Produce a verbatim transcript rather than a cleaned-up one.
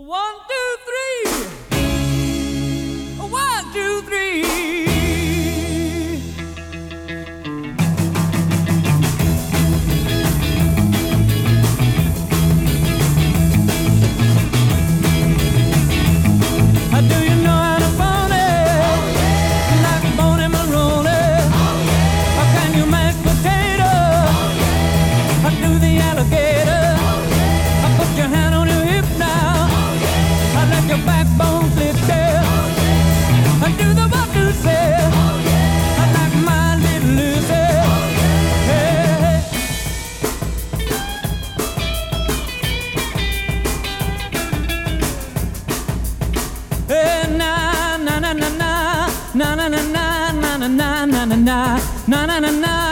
One, two, three. One, two, three. Do you know how to phone it? Oh, yeah. Like Boney Maroney. Oh, yeah. Or can you mash potato? Oh, yeah. Or do the alligator? Oh, yeah. Or put your hand on your hip now. Oh, yeah. Or let your backbone slip there. Oh, yeah. Or do the what to say? Oh, yeah. Or like my little Lucy. Oh, yeah. Hey, hey. Hey, now. Na na na na na na na na na na na na na na na na